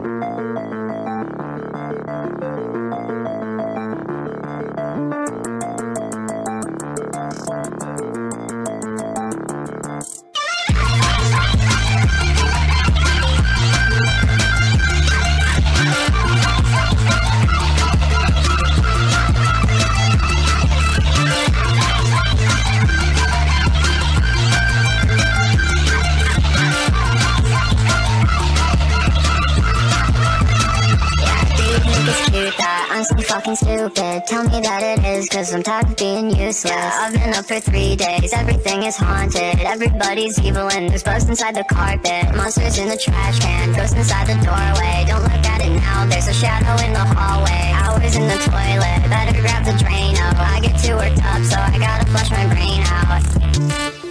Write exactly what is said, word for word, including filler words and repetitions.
I'm so fucking stupid. Tell me that it is, cause I'm tired of being useless. Yeah, I've been up for three days, everything is haunted. Everybody's evil and there's bugs inside the carpet. Monsters in the trash can, ghosts inside the doorway. Don't look at it now, there's a shadow in the hallway. Hours in the toilet, better grab the Drano. I get too worked up, so I gotta flush my brain out.